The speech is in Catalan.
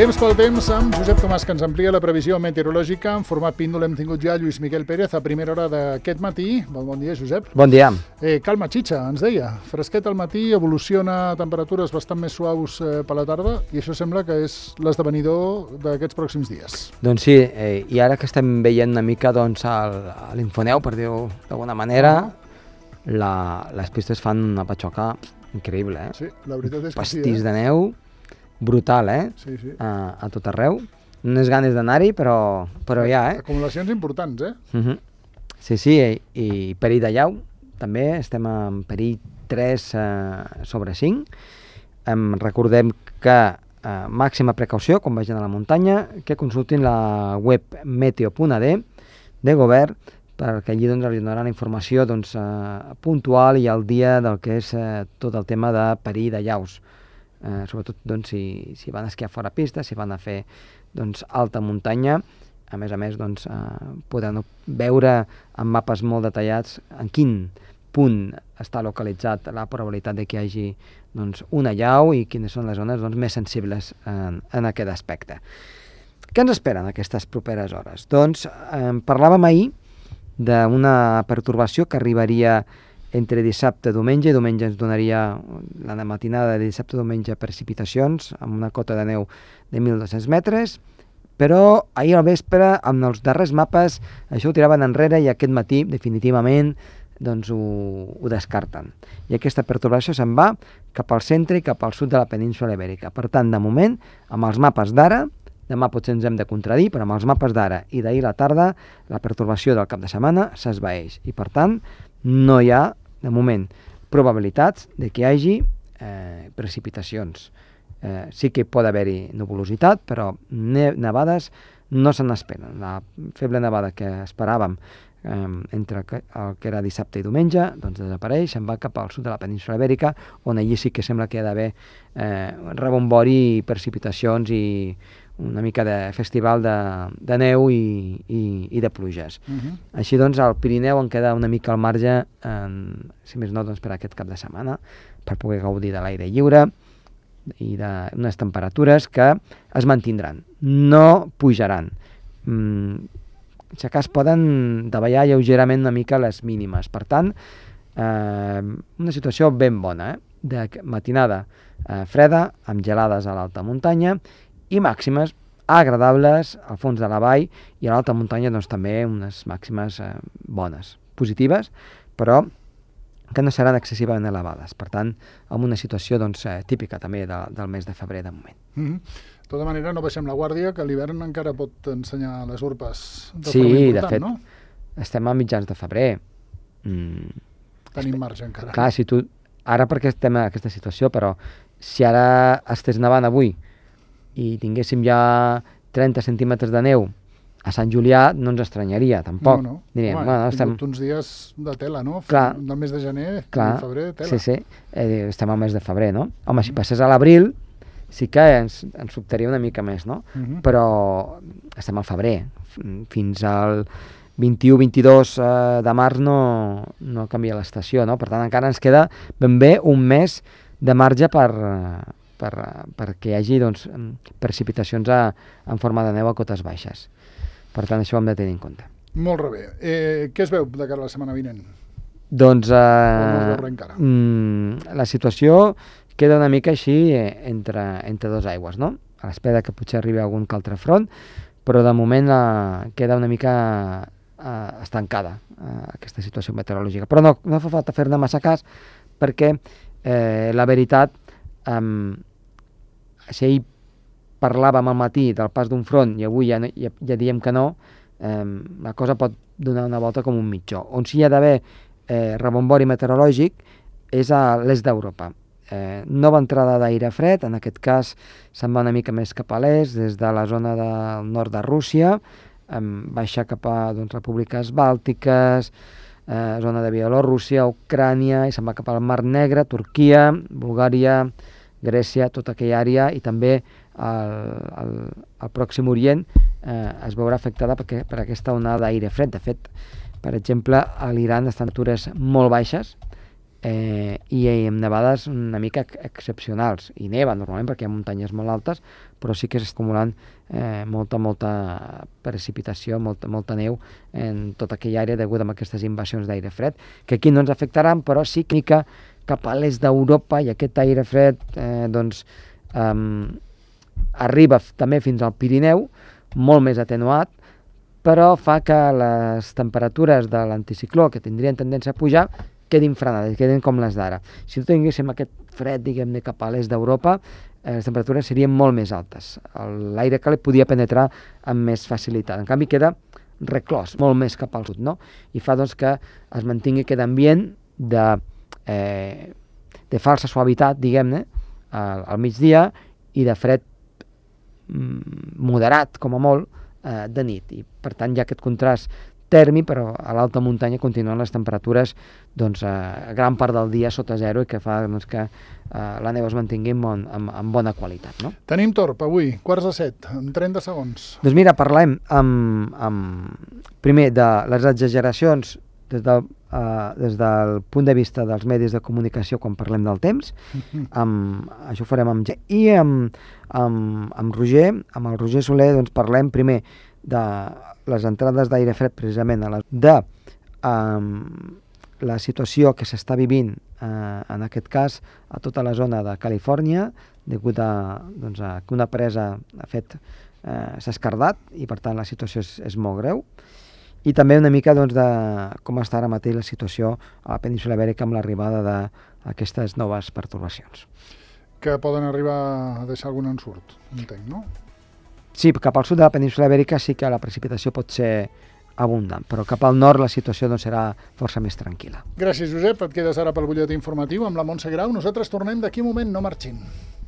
Temps pel temps amb Josep Tomàs, que ens amplia la previsió meteorològica. En format píndola hem tingut ja Lluís Miquel Pérez a primera hora d'aquest matí. Bon dia, Josep. Bon dia. Calma, Xitxa, ens deia. Fresquet al matí, evoluciona a temperatures bastant més suaus per la tarda, i això sembla que és l'esdevenidor d'aquests pròxims dies. Doncs sí, i ara que estem veient una mica a l'Infoneu, per dir-ho d'alguna manera, les pistes fan una patxoca increïble, Sí, la veritat és que pastís de neu, brutal, Sí. a tot arreu. Unes ganes d'anar-hi, però hi ha, Acumulacions importants, Sí, i perill de llau, també, estem en perill 3 sobre 5. Recordem que màxima precaució quan vagin a la muntanya, que consultin la web meteo.ad de govern, perquè allí els donaran informació puntual i al dia del que és tot el tema de perill de llaus. Sobretot si van a esquiar fora pista, si van a fer alta muntanya. A més, podran veure en mapes molt detallats en quin punt està localitzat la probabilitat de que hi hagi una llau i quines són les zones més sensibles en aquest aspecte. Què ens esperen aquestes properes hores? Parlàvem ahir d'una pertorbació que arribaria entre dissabte i diumenge. Diumenge ens donaria la matinada de dissabte i diumenge precipitacions amb una cota de neu de 1.200 metres, però ahir al vespre, amb els darrers mapes, això ho tiraven enrere i aquest matí definitivament ho descarten. I aquesta pertorbació se'n va cap al centre i cap al sud de la península Ibèrica. Per tant, de moment, amb els mapes d'ara, demà potser ens hem de contradir, però amb els mapes d'ara i d'ahir a la tarda, la pertorbació del cap de setmana s'esvaeix. I per tant, no hi ha, de moment, probabilitats de que hi hagi precipitacions. Sí que pot haver-hi nuvolositat, però nevades no se n'esperen. La feble nevada que esperàvem entre el que era dissabte i diumenge, desapareix, se'n va cap al sud de la península Ibèrica, on allí sí que sembla que hi ha d'haver rebombori, precipitacions i una mica de festival de neu i de pluges. Així al Pirineu en queda una mica al marge, si més no per aquest cap de setmana, per poder gaudir de l'aire lliure i d'unes temperatures que es mantindran, no pujaran. Si acas poden davallar lleugerament una mica les mínimes. Per tant, una situació ben bona, de matinada freda, amb gelades a l'alta muntanya, i màximes agradables al fons de la vall, i a l'alta muntanya també unes màximes bones, positives, però que no seran excessivament elevades. Per tant, amb una situació típica també del mes de febrer de moment. De tota manera, no baixem la guàrdia, que l'hivern encara pot ensenyar les urpes de forma important, de fet, no? Estem a mitjans de febrer. Tenim marge encara. Clar, si tu, ara perquè estem en aquesta situació, però si ara estés nevant avui i tinguéssim ja 30 centímetres de neu a Sant Julià, no ens estranyaria, tampoc. No. Diríem, hem tingut uns dies de tela, no? Clar. Del mes de gener i febrer, tela. Sí, estem al mes de febrer, no? Home, si passés a l'abril, sí que ens sobtaria una mica més, no? Però estem al febrer. Fins al 21-22 de març no canvia l'estació, no? Per tant, encara ens queda ben bé un mes de marge perquè hi hagi precipitacions en forma de neu a cotes baixes. Per tant, això ho hem de tenir en compte. Molt bé. Què es veu de cara a la setmana vinent? Doncs no es veurà encara. La situació queda una mica així entre dos aigües, no? A l'espera que potser arribi algun altre front, però de moment queda una mica estancada aquesta situació meteorològica. Però no fa falta fer-ne massa cas, perquè la veritat, si ahir parlàvem al matí del pas d'un front i avui ja diem que no, la cosa pot donar una volta com un mitjó. On sí hi ha d'haver rebombori meteorològic és a l'est d'Europa. Nova entrada d'aire fred, en aquest cas se'n va una mica més cap a l'est, des de la zona del nord de Rússia, baixa cap a repúbliques bàltiques, zona de Bielorússia, Ucrània, i se'n va cap al Mar Negre, Turquia, Bulgària, Grècia, tota aquella àrea, i també al Pròxim Orient es veurà afectada per aquesta onada d'aire fred. De fet, per exemple, a l'Iran estan temperatures molt baixes i amb nevades una mica excepcionals, i neva normalment perquè hi ha muntanyes molt altes, però sí que s'està acumulant molta precipitació, molta neu en tota aquella àrea degut a aquestes invasions d'aire fred, que aquí no ens afectaran, però sí que cap a l'est d'Europa, i aquest aire fred arriba també fins al Pirineu, molt més atenuat, però fa que les temperatures de l'anticicló, que tindrien tendència a pujar, quedin frenades, quedin com les d'ara. Si no tinguéssim aquest fred, diguem-ne, cap a l'est d'Europa, les temperatures serien molt més altes. L'aire càlid podia penetrar amb més facilitat. En canvi, queda reclòs, molt més cap al sud, no? I fa doncs, que es mantingui aquest ambient de falsa suavitat, diguem-ne, al migdia, i de fred moderat, com a molt, de nit. I, per tant, hi ha aquest contrast tèrmic, però a l'alta muntanya continuen les temperatures a gran part del dia sota zero, i que fa que la neu es mantingui amb bona qualitat. No? Tenim torb avui, 6:45, en 30 segons. Doncs mira, parlem primer de les exageracions des del punt de vista dels medis de comunicació quan parlem del temps. Això ho farem amb i amb Roger, amb el Roger Soler, doncs parlem primer de les entrades d'aire fred, precisament de la situació que s'està vivint en aquest cas a tota la zona de Califòrnia, degut a que una presa s'ha escardat, i per tant la situació és molt greu, i també una mica de com està ara mateix la situació a la península Ibèrica amb l'arribada d'aquestes noves pertorbacions. Que poden arribar a deixar algun ensurt, entenc, no? Sí, cap al sud de la península Ibèrica sí que la precipitació pot ser abundant, però cap al nord la situació serà força més tranquil·la. Gràcies, Josep. Et quedes ara pel butlletí informatiu amb la Montse Grau. Nosaltres tornem d'aquí un moment, no marxin.